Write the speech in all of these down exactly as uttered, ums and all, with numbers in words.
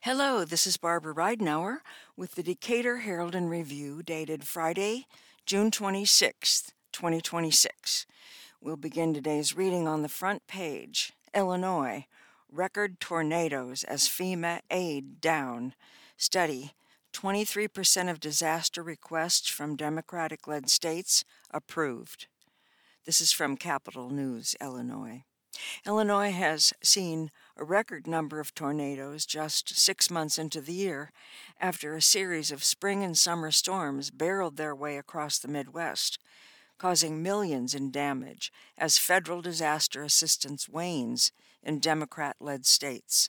Hello, this is Barbara Ridenour with the Decatur Herald and Review dated Friday, June twenty-sixth, twenty twenty-six. We'll begin today's reading on the front page. Illinois, record tornadoes as FEMA aid down. Study, twenty-three percent of disaster requests from Democratic-led states approved. This is from Capital News, Illinois. Illinois has seen a record number of tornadoes just six months into the year after a series of spring and summer storms barreled their way across the Midwest, causing millions in damage as federal disaster assistance wanes in Democrat-led states.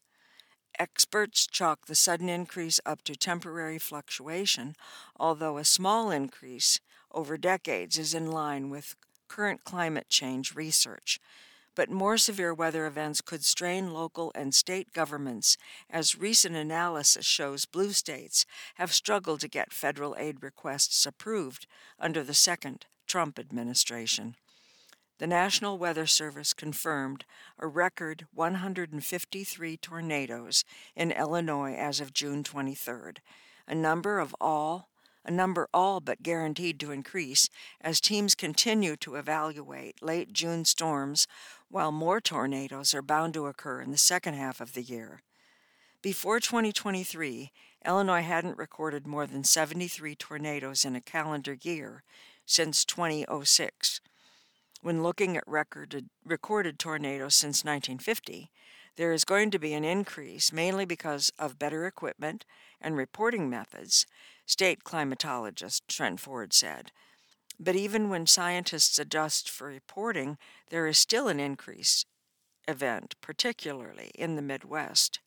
Experts chalk the sudden increase up to temporary fluctuation, although a small increase over decades is in line with current climate change research. But more severe weather events could strain local and state governments, as recent analysis shows blue states have struggled to get federal aid requests approved under the second Trump administration. The National Weather Service confirmed a record one hundred fifty-three tornadoes in Illinois as of June twenty-third, a number of all a number all but guaranteed to increase as teams continue to evaluate late June storms, while more tornadoes are bound to occur in the second half of the year. Before twenty twenty-three, Illinois hadn't recorded more than seventy-three tornadoes in a calendar year since two thousand six. When looking at recorded, recorded tornadoes since nineteen fifty, there is going to be an increase, mainly because of better equipment and reporting methods, state climatologist Trent Ford said. But even when scientists adjust for reporting, there is still an increased event, particularly in the Midwest.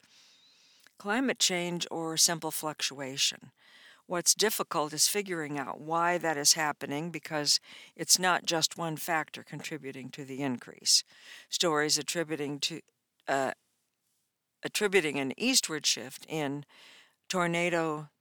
Climate change or simple fluctuation. What's difficult is figuring out why that is happening, because it's not just one factor contributing to the increase. Stories attributing to uh, attributing an eastward shift in Tornado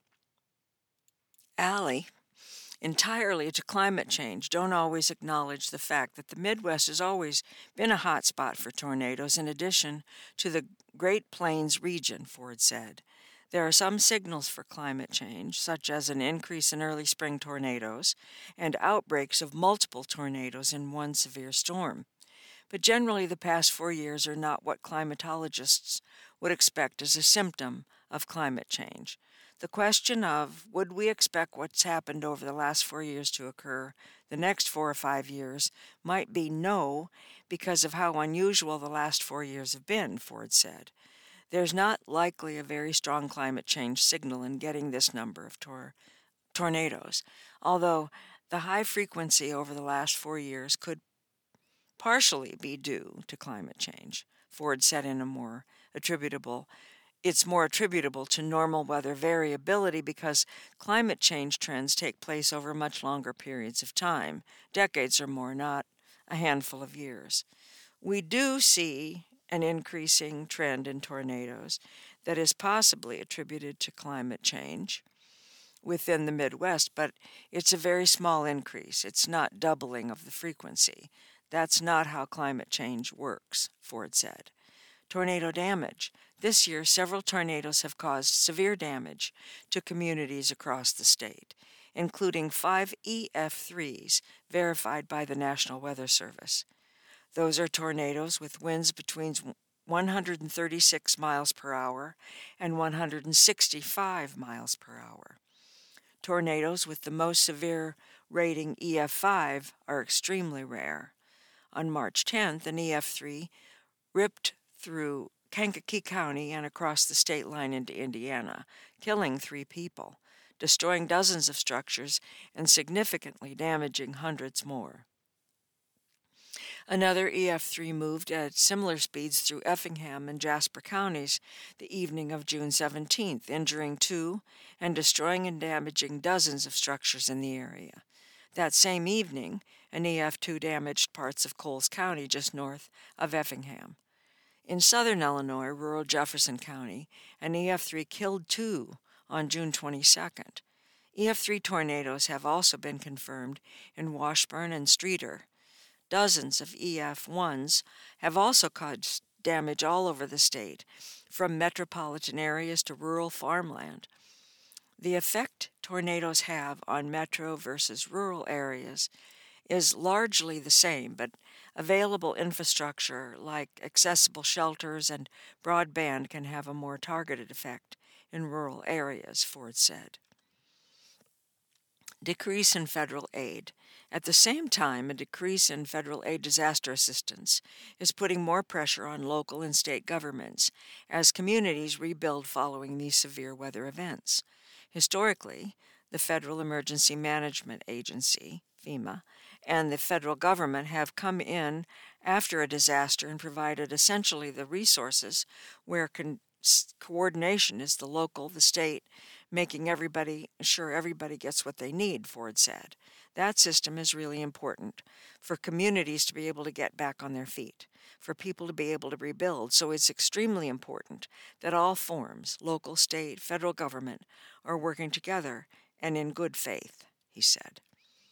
Alley entirely to climate change don't always acknowledge the fact that the Midwest has always been a hot spot for tornadoes in addition to the Great Plains region, Ford said. There are some signals for climate change, such as an increase in early spring tornadoes and outbreaks of multiple tornadoes in one severe storm. But generally, the past four years are not what climatologists would expect as a symptom of climate change. The question of, would we expect what's happened over the last four years to occur the next four or five years, might be no, because of how unusual the last four years have been, Ford said. There's not likely a very strong climate change signal in getting this number of tor- tornadoes, although the high frequency over the last four years could partially be due to climate change, Ford said in a more attributable It's more attributable to normal weather variability because climate change trends take place over much longer periods of time, decades or more, not a handful of years. We do see an increasing trend in tornadoes that is possibly attributed to climate change within the Midwest, but it's a very small increase. It's not doubling of the frequency. That's not how climate change works, Ford said. Tornado damage. This year, several tornadoes have caused severe damage to communities across the state, including five E F threes verified by the National Weather Service. Those are tornadoes with winds between one hundred thirty-six miles per hour and one hundred sixty-five miles per hour. Tornadoes with the most severe rating E F five are extremely rare. On March tenth, an E F three ripped through Kankakee County and across the state line into Indiana, killing three people, destroying dozens of structures, and significantly damaging hundreds more. Another E F three moved at similar speeds through Effingham and Jasper counties the evening of June seventeenth, injuring two and destroying and damaging dozens of structures in the area. That same evening, an E F two damaged parts of Coles County just north of Effingham. In southern Illinois, rural Jefferson County, an E F three killed two on June twenty-second. E F three tornadoes have also been confirmed in Washburn and Streator. Dozens of E F ones have also caused damage all over the state, from metropolitan areas to rural farmland. The effect tornadoes have on metro versus rural areas is largely the same, but available infrastructure like accessible shelters and broadband can have a more targeted effect in rural areas, Ford said. Decrease in federal aid. At the same time, a decrease in federal aid disaster assistance is putting more pressure on local and state governments as communities rebuild following these severe weather events. Historically, the Federal Emergency Management Agency, FEMA, and the federal government have come in after a disaster and provided essentially the resources where con- coordination is the local, the state, making everybody sure everybody gets what they need, Ford said. That system is really important for communities to be able to get back on their feet, for people to be able to rebuild. So it's extremely important that all forms, local, state, federal government, are working together and in good faith, he said.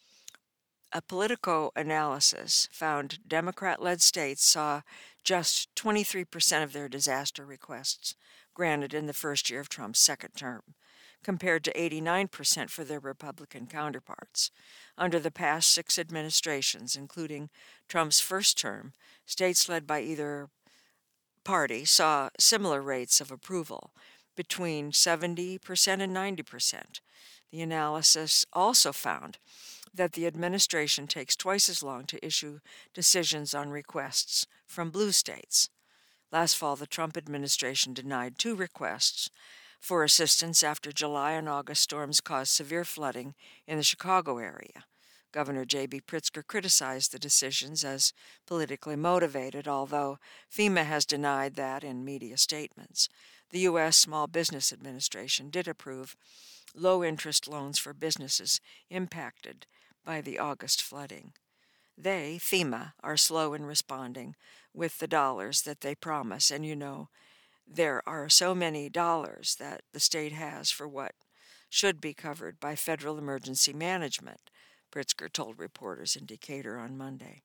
A Politico analysis found Democrat-led states saw just twenty-three percent of their disaster requests granted in the first year of Trump's second term, compared to eighty-nine percent for their Republican counterparts. Under the past six administrations, including Trump's first term, states led by either party saw similar rates of approval, between seventy percent and ninety percent. The analysis also found that the administration takes twice as long to issue decisions on requests from blue states. Last fall, the Trump administration denied two requests for assistance after July and August storms caused severe flooding in the Chicago area. Governor J B Pritzker criticized the decisions as politically motivated, although FEMA has denied that in media statements. The U S Small Business Administration did approve low-interest loans for businesses impacted by the August flooding. They, FEMA, are slow in responding with the dollars that they promise, and you know, there are so many dollars that the state has for what should be covered by federal emergency management, Pritzker told reporters in Decatur on Monday.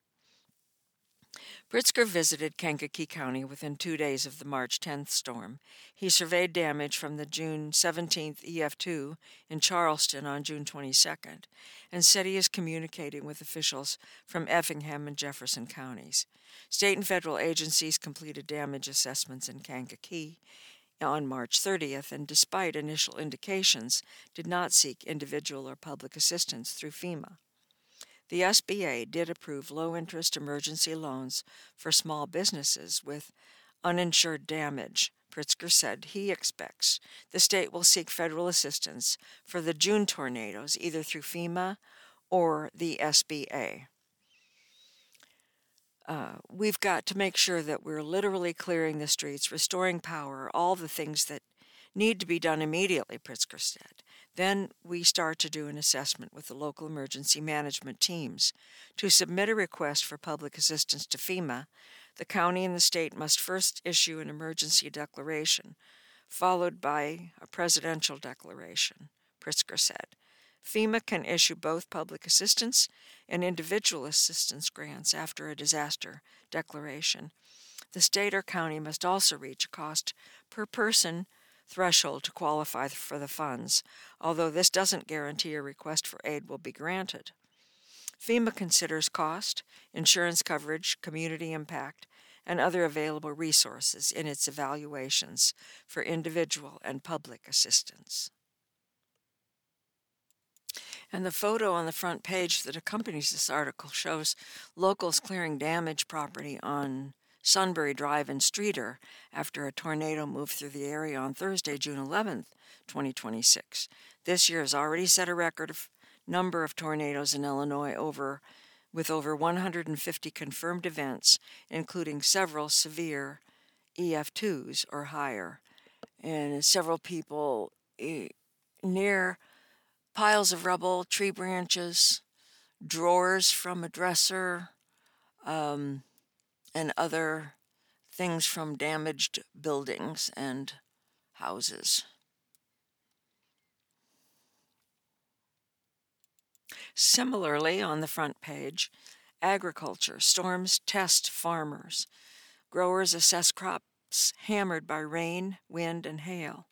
Pritzker visited Kankakee County within two days of the March tenth storm. He surveyed damage from the June seventeenth E F two in Charleston on June twenty-second and said he is communicating with officials from Effingham and Jefferson counties. State and federal agencies completed damage assessments in Kankakee on March thirtieth and, despite initial indications, did not seek individual or public assistance through FEMA. The S B A did approve low-interest emergency loans for small businesses with uninsured damage. Pritzker said he expects the state will seek federal assistance for the June tornadoes either through FEMA or the S B A. Uh, we've got to make sure that we're literally clearing the streets, restoring power, all the things that need to be done immediately, Pritzker said. Then we start to do an assessment with the local emergency management teams. To submit a request for public assistance to FEMA, the county and the state must first issue an emergency declaration, followed by a presidential declaration, Pritzker said. FEMA can issue both public assistance and individual assistance grants after a disaster declaration. The state or county must also reach a cost per person threshold to qualify for the funds, although this doesn't guarantee a request for aid will be granted. FEMA considers cost, insurance coverage, community impact, and other available resources in its evaluations for individual and public assistance. And the photo on the front page that accompanies this article shows locals clearing damaged property on Sunbury Drive in Streator after a tornado moved through the area on Thursday, June eleventh, twenty twenty-six. This year has already set a record of number of tornadoes in Illinois over with over one hundred fifty confirmed events, including several severe E F twos or higher, and several people eh, near piles of rubble, tree branches, drawers from a dresser, um, and other things from damaged buildings and houses. Similarly, on the front page, agriculture, storms test farmers. Growers assess crops hammered by rain, wind, and hail.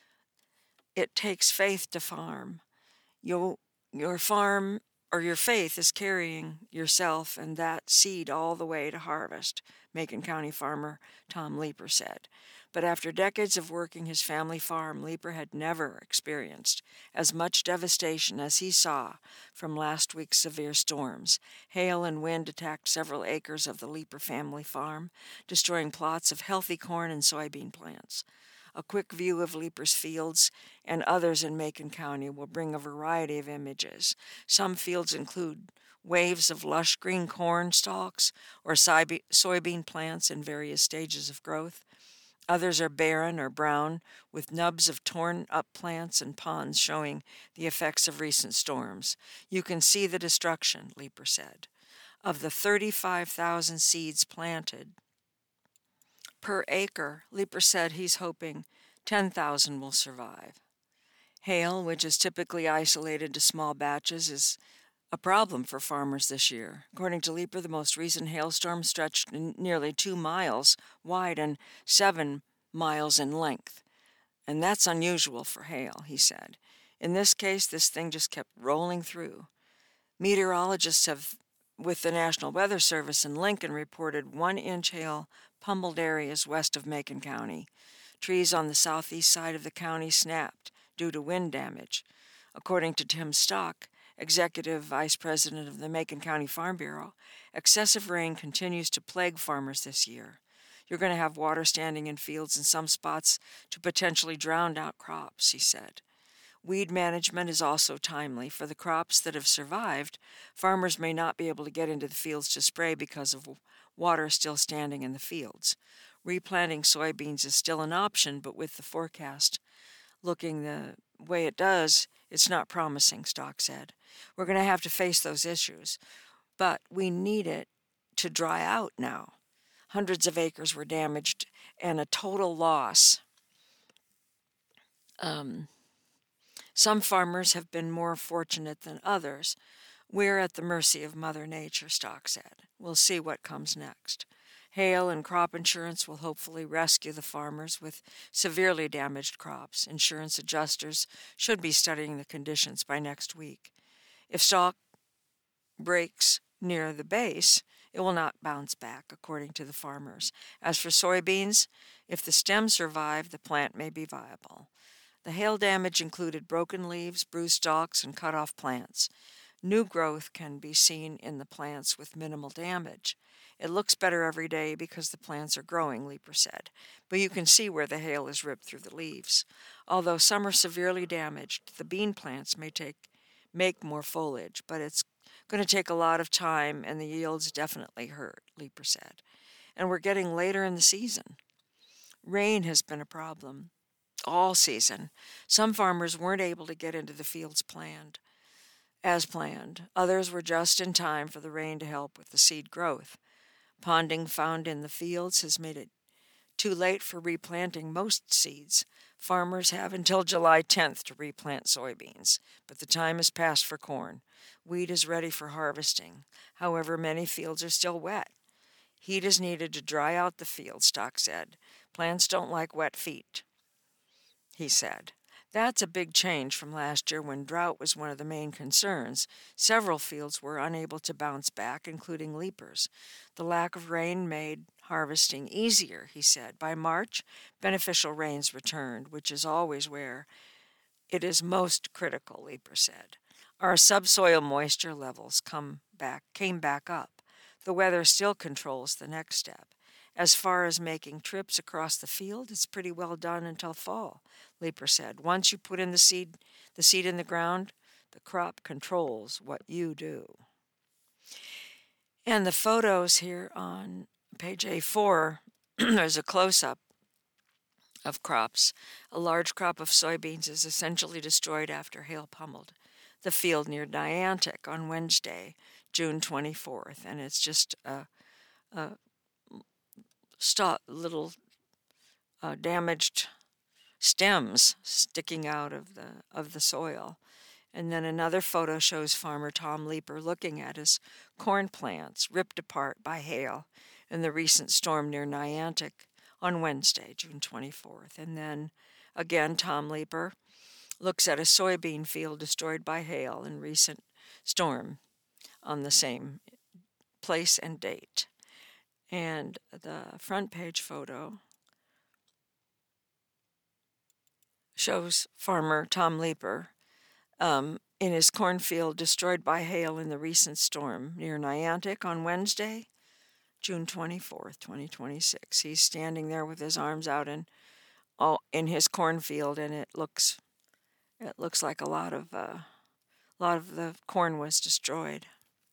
It takes faith to farm. You'll, your farm or your faith is carrying yourself and that seed all the way to harvest, Macon County farmer Tom Leeper said. But after decades of working his family farm, Leeper had never experienced as much devastation as he saw from last week's severe storms. Hail and wind attacked several acres of the Leeper family farm, destroying plots of healthy corn and soybean plants. A quick view of Leeper's fields and others in Macon County will bring a variety of images. Some fields include waves of lush green corn stalks or soybean plants in various stages of growth. Others are barren or brown, with nubs of torn-up plants and ponds showing the effects of recent storms. You can see the destruction, Leeper said. Of the thirty-five thousand seeds planted per acre, Leeper said he's hoping ten thousand will survive. Hail, which is typically isolated to small batches, is a problem for farmers this year. According to Leeper, the most recent hailstorm stretched n- nearly two miles wide and seven miles in length. And that's unusual for hail, he said. In this case, this thing just kept rolling through. Meteorologists have, with the National Weather Service in Lincoln, reported one-inch hail pummeled areas west of Macon County. Trees on the southeast side of the county snapped due to wind damage. According to Tim Stock, Executive Vice President of the Macon County Farm Bureau, excessive rain continues to plague farmers this year. You're going to have water standing in fields in some spots to potentially drown out crops, he said. Weed management is also timely. For the crops that have survived, farmers may not be able to get into the fields to spray because of water still standing in the fields. Replanting soybeans is still an option, but with the forecast looking the way it does, it's not promising, Stock said. We're going to have to face those issues, but we need it to dry out now. Hundreds of acres were damaged and a total loss. Um, some farmers have been more fortunate than others. We're at the mercy of Mother Nature, Stock said. We'll see what comes next. Hail and crop insurance will hopefully rescue the farmers with severely damaged crops. Insurance adjusters should be studying the conditions by next week. If stalk breaks near the base, it will not bounce back, according to the farmers. As for soybeans, if the stems survive, the plant may be viable. The hail damage included broken leaves, bruised stalks, and cut off plants. New growth can be seen in the plants with minimal damage. It looks better every day because the plants are growing, Leeper said, but you can see where the hail has ripped through the leaves. Although some are severely damaged, the bean plants may take make more foliage, but it's going to take a lot of time and the yields definitely hurt, Leeper said. And we're getting later in the season. Rain has been a problem all season. Some farmers weren't able to get into the fields planned, as planned. Others were just in time for the rain to help with the seed growth. Ponding found in the fields has made it too late for replanting most seeds. Farmers have until July tenth to replant soybeans, but the time has passed for corn. Wheat is ready for harvesting. However, many fields are still wet. Heat is needed to dry out the field, Stock said. Plants don't like wet feet, he said. That's a big change from last year when drought was one of the main concerns. Several fields were unable to bounce back, including Leeper's. The lack of rain made harvesting easier, he said. By March, beneficial rains returned, which is always where it is most critical, Leeper said. Our subsoil moisture levels come back, came back up. The weather still controls the next step. As far as making trips across the field, it's pretty well done until fall, Leeper said. Once you put in the seed, the seed in the ground, the crop controls what you do. And the photos here on page A four, there's a close-up of crops. A large crop of soybeans is essentially destroyed after hail pummeled the field near Niantic on Wednesday, June twenty-fourth, and it's just a, a st- little uh, damaged stems sticking out of the of the soil. And then another photo shows farmer Tom Leeper looking at his corn plants ripped apart by hail in the recent storm near Niantic on Wednesday, June twenty-fourth. And then again, Tom Leeper looks at a soybean field destroyed by hail in recent storm on the same place and date. And the front page photo shows farmer Tom Leeper um, in his cornfield destroyed by hail in the recent storm near Niantic on Wednesday, June twenty-fourth, twenty twenty-six. He's standing there with his arms out in, all, in his cornfield, and it looks it looks like a lot of uh, a lot of the corn was destroyed.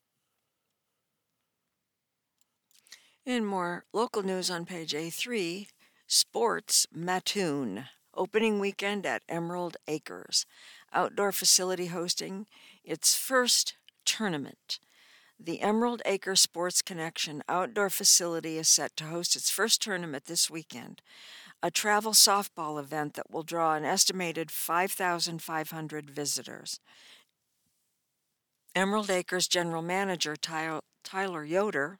In more local news on page A three, sports Mattoon. Opening weekend at Emerald Acres. Outdoor facility hosting its first tournament. The Emerald Acre Sports Connection outdoor facility is set to host its first tournament this weekend, a travel softball event that will draw an estimated five thousand five hundred visitors. Emerald Acres General Manager Tyler Yoder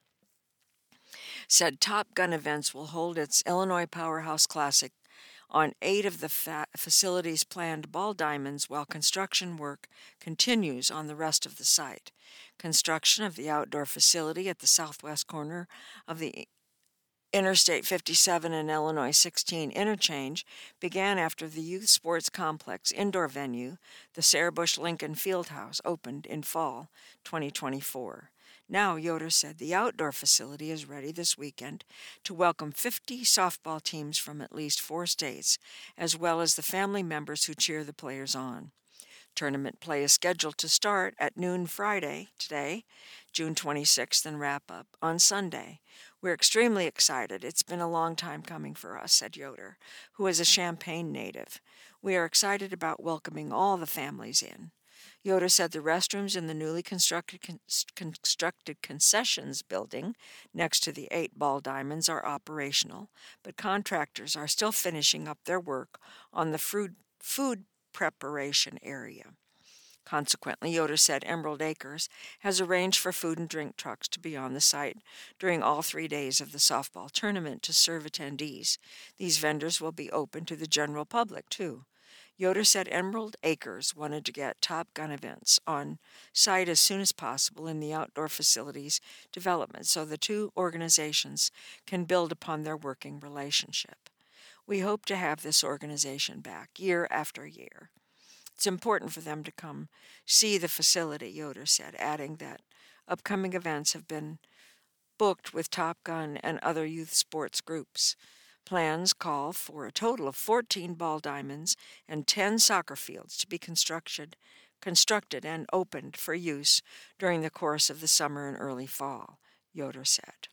said Top Gun Events will hold its Illinois Powerhouse Classic on eight of the fa- facility's planned ball diamonds while construction work continues on the rest of the site. Construction of the outdoor facility at the southwest corner of the Interstate fifty-seven and Illinois sixteen interchange began after the Youth Sports Complex indoor venue, the Sarah Bush Lincoln Fieldhouse, opened in fall twenty twenty-four. Now, Yoder said the outdoor facility is ready this weekend to welcome fifty softball teams from at least four states, as well as the family members who cheer the players on. Tournament play is scheduled to start at noon Friday, today, June twenty-sixth, and wrap up on Sunday. We're extremely excited. It's been a long time coming for us, said Yoder, who is a Champaign native. We are excited about welcoming all the families in. Yoder said the restrooms in the newly constructed, con- constructed concessions building next to the eight ball diamonds are operational, but contractors are still finishing up their work on the food, food preparation area. Consequently, Yoder said Emerald Acres has arranged for food and drink trucks to be on the site during all three days of the softball tournament to serve attendees. These vendors will be open to the general public, too. Yoder said Emerald Acres wanted to get Top Gun Events on site as soon as possible in the outdoor facilities development so the two organizations can build upon their working relationship. We hope to have this organization back year after year. It's important for them to come see the facility, Yoder said, adding that upcoming events have been booked with Top Gun and other youth sports groups. Plans call for a total of fourteen ball diamonds and ten soccer fields to be constructed, constructed and opened for use during the course of the summer and early fall, Yoder said.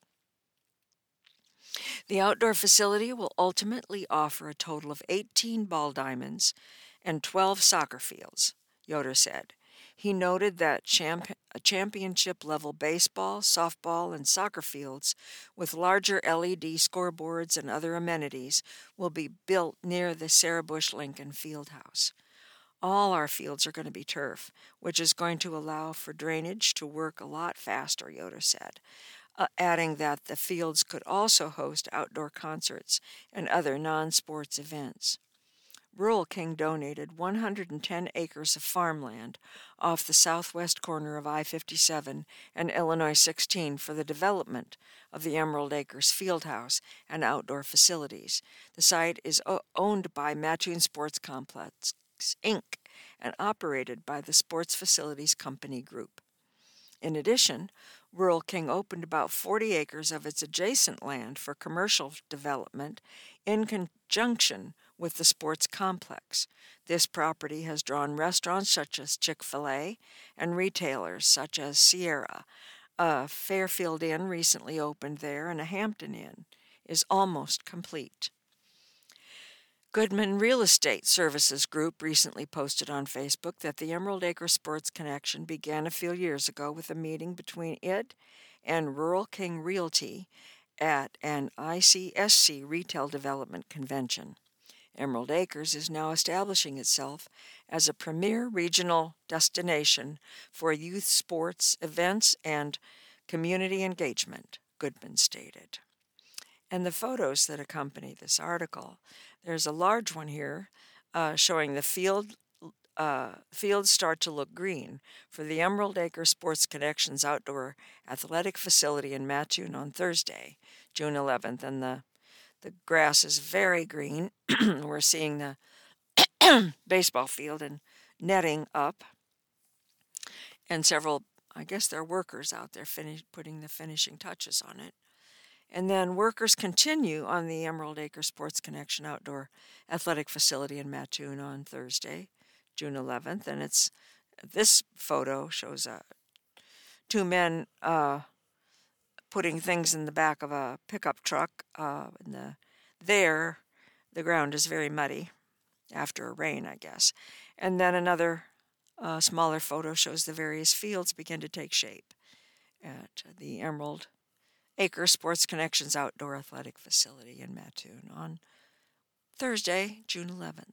The outdoor facility will ultimately offer a total of eighteen ball diamonds and twelve soccer fields, Yoder said. He noted that champ- championship-level baseball, softball, and soccer fields with larger L E D scoreboards and other amenities will be built near the Sarah Bush Lincoln Fieldhouse. All our fields are going to be turf, which is going to allow for drainage to work a lot faster, Yoder said, uh, adding that the fields could also host outdoor concerts and other non-sports events. Rural King donated one hundred ten acres of farmland off the southwest corner of I fifty-seven and Illinois sixteen for the development of the Emerald Acres Fieldhouse and outdoor facilities. The site is o- owned by Mattoon Sports Complex, Incorporated, and operated by the Sports Facilities Company Group. In addition, Rural King opened about forty acres of its adjacent land for commercial development in conjunction with the sports complex. This property has drawn restaurants such as Chick-fil-A and retailers such as Sierra. A Fairfield Inn recently opened there, and a Hampton Inn is almost complete. Goodman Real Estate Services Group recently posted on Facebook that the Emerald Acre Sports Connection began a few years ago with a meeting between it and Rural King Realty at an I C S C Retail Development Convention. Emerald Acres is now establishing itself as a premier regional destination for youth sports events and community engagement. Goodman stated. And the photos that accompany this article, there's a large one here uh, showing the field uh, fields start to look green for the Emerald Acre Sports Connections outdoor athletic facility in Mattoon on Thursday, June eleventh, and the the grass is very green. We're seeing the baseball field and netting up, and several, I guess they're workers out there finish, putting the finishing touches on it. And then workers continue on the Emerald Acre Sports Connection outdoor athletic facility in Mattoon on Thursday, June eleventh, and it's this photo shows uh, two men uh, putting things in the back of a pickup truck. Uh, and the, there, the ground is very muddy after a rain, I guess. And then another uh, smaller photo shows the various fields begin to take shape at the Emerald Acre Sports Connections outdoor athletic facility in Mattoon on Thursday, June eleventh.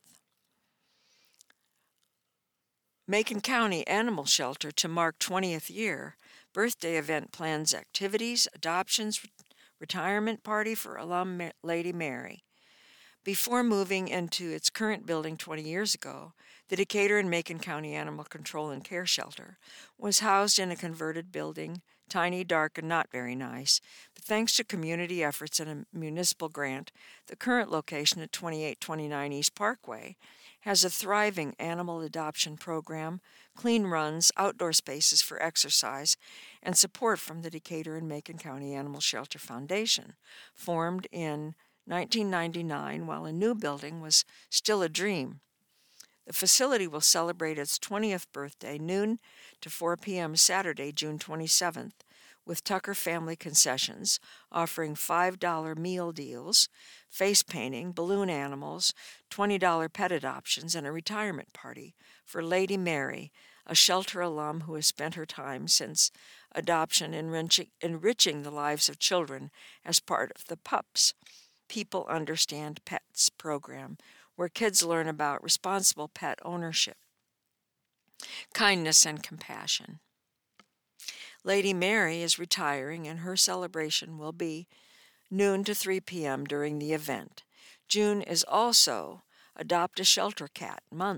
Macon County Animal Shelter to mark twentieth year. Birthday event plans activities, adoptions, retirement party for alum Lady Mary. Before moving into its current building twenty years ago, the Decatur and Macon County Animal Control and Care Shelter was housed in a converted building, tiny, dark, and not very nice. But thanks to community efforts and a municipal grant, the current location at twenty-eight twenty-nine East Parkway has a thriving animal adoption program, clean runs, outdoor spaces for exercise, and support from the Decatur and Macon County Animal Shelter Foundation, formed in nineteen ninety-nine while a new building was still a dream. The facility will celebrate its twentieth birthday, noon to four p.m. Saturday, June twenty-seventh, with Tucker Family Concessions offering five dollar meal deals, face painting, balloon animals, twenty dollar pet adoptions, and a retirement party for Lady Mary, a shelter alum who has spent her time since adoption enriching, enriching the lives of children as part of the PUPS, People Understand Pets program, where kids learn about responsible pet ownership, kindness, and compassion. Lady Mary is retiring, and her celebration will be noon to three p.m. during the event. June is also Adopt a Shelter Cat Month.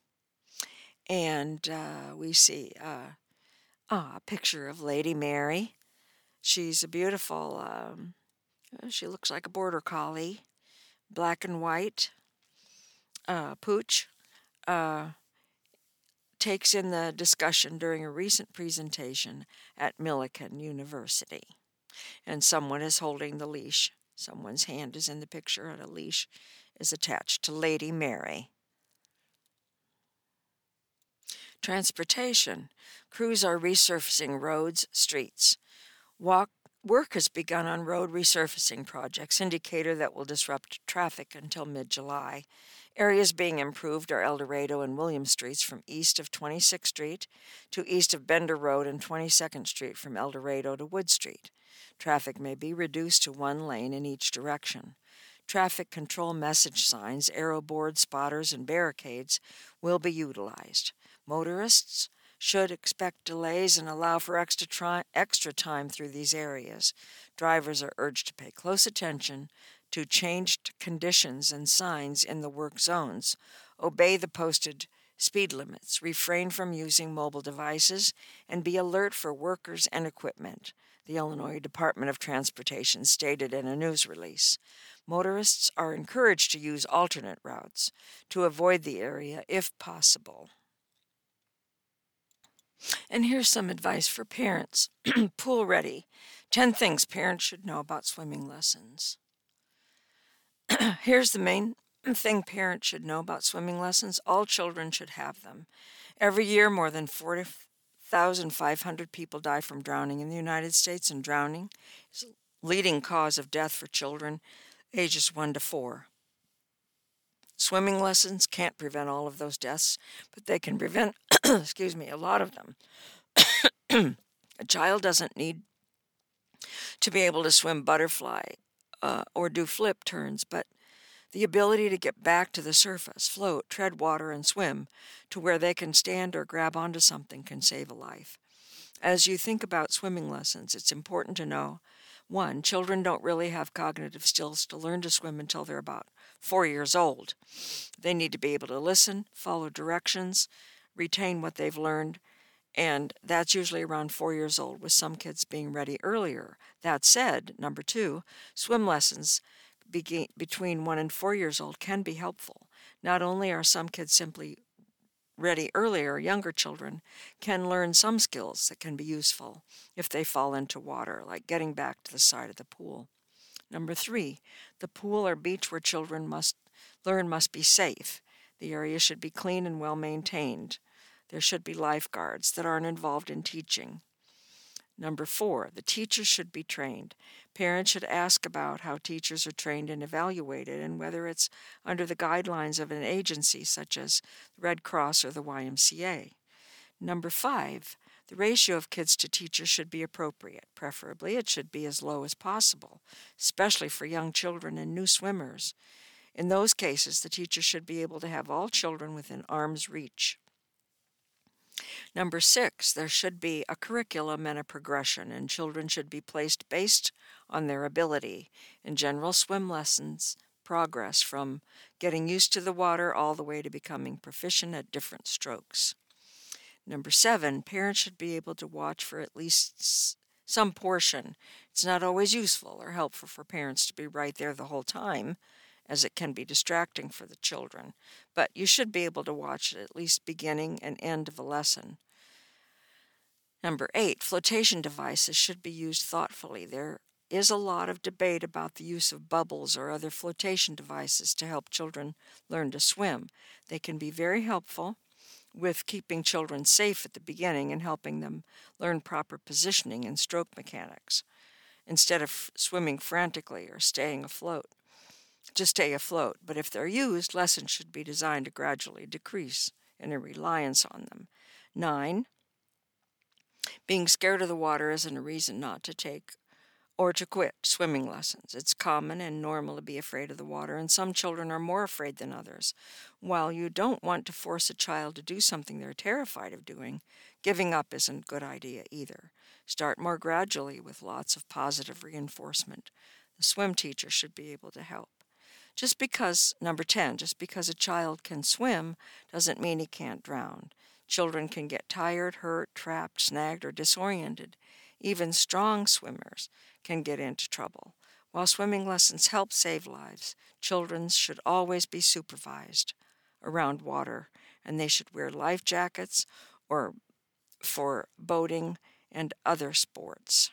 And uh, we see uh, oh, a picture of Lady Mary. She's a beautiful, um, she looks like a border collie, black and white. Uh, Pooch uh, takes in the discussion during a recent presentation at Millikan University. And someone is holding the leash. Someone's hand is in the picture, and a leash is attached to Lady Mary. Transportation. Crews are resurfacing roads, streets. Walk, work has begun on road resurfacing projects, indicator that will disrupt traffic until mid-July. Areas being improved are El Dorado and William Streets from east of twenty-sixth Street to east of Bender Road and twenty-second Street from El Dorado to Wood Street. Traffic may be reduced to one lane in each direction. Traffic control message signs, arrow boards, spotters, and barricades will be utilized. Motorists should expect delays and allow for extra, tri- extra time through these areas. Drivers are urged to pay close attention to changed conditions and signs in the work zones, obey the posted speed limits, refrain from using mobile devices, and be alert for workers and equipment, the Illinois Department of Transportation stated in a news release. Motorists are encouraged to use alternate routes to avoid the area if possible. And here's some advice for parents. Pool ready. ten things parents should know about swimming lessons. Here's the main thing parents should know about swimming lessons. All children should have them. Every year, more than forty thousand five hundred people die from drowning in the United States, and drowning is a leading cause of death for children ages one to four. Swimming lessons can't prevent all of those deaths, but they can prevent, excuse me, a lot of them. A child doesn't need to be able to swim butterfly uh, or do flip turns, but the ability to get back to the surface, float, tread water, and swim to where they can stand or grab onto something can save a life. As you think about swimming lessons, it's important to know One, children don't really have cognitive skills to learn to swim until they're about four years old. They need to be able to listen, follow directions, retain what they've learned, and that's usually around four years old, with some kids being ready earlier. That said, number two, swim lessons begin, between one and four years old can be helpful. Not only are some kids simply ready earlier, younger children can learn some skills that can be useful if they fall into water, like getting back to the side of the pool. Number three, the pool or beach where children must learn must be safe. The area should be clean and well maintained. There should be lifeguards that aren't involved in teaching. Number four, the teachers should be trained. Parents should ask about how teachers are trained and evaluated, and whether it's under the guidelines of an agency such as the Red Cross or the Y M C A. Number five, the ratio of kids to teachers should be appropriate. Preferably, it should be as low as possible, especially for young children and new swimmers. In those cases, the teacher should be able to have all children within arm's reach. Number six, there should be a curriculum and a progression, and children should be placed based on their ability. In general, swim lessons progress from getting used to the water all the way to becoming proficient at different strokes. Number seven, parents should be able to watch for at least some portion. It's not always useful or helpful for parents to be right there the whole time, as it can be distracting for the children, but you should be able to watch at least beginning and end of a lesson. Number eight, flotation devices should be used thoughtfully. There is a lot of debate about the use of bubbles or other flotation devices to help children learn to swim. They can be very helpful with keeping children safe at the beginning and helping them learn proper positioning and stroke mechanics, instead of swimming frantically or staying afloat. To stay afloat, but if they're used, lessons should be designed to gradually decrease in a reliance on them. Nine, being scared of the water isn't a reason not to take or to quit swimming lessons. It's common and normal to be afraid of the water, and some children are more afraid than others. While you don't want to force a child to do something they're terrified of doing, giving up isn't a good idea either. Start more gradually with lots of positive reinforcement. The swim teacher should be able to help. Just because, number ten, just because a child can swim doesn't mean he can't drown. Children can get tired, hurt, trapped, snagged, or disoriented. Even strong swimmers can get into trouble. While swimming lessons help save lives, children should always be supervised around water, and they should wear life jackets or for boating and other sports.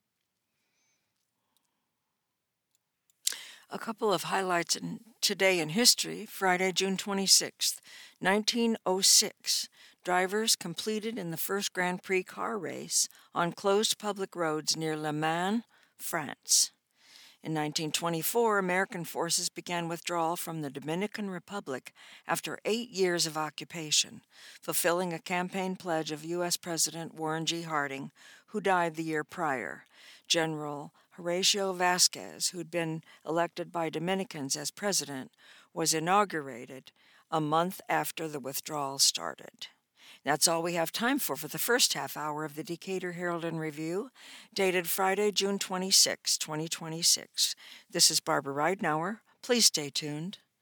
A couple of highlights in today in history. Friday, June twenty-sixth, nineteen oh six. Drivers completed in the first Grand Prix car race on closed public roads near Le Mans, France. In nineteen twenty-four, American forces began withdrawal from the Dominican Republic after eight years of occupation, fulfilling a campaign pledge of U S President Warren G. Harding, who died the year prior. General Horatio Vasquez, who'd been elected by Dominicans as president, was inaugurated a month after the withdrawal started. That's all we have time for for the first half hour of the Decatur Herald and Review, dated Friday, June twenty-sixth, twenty twenty-six. This is Barbara Ridenour. Please stay tuned.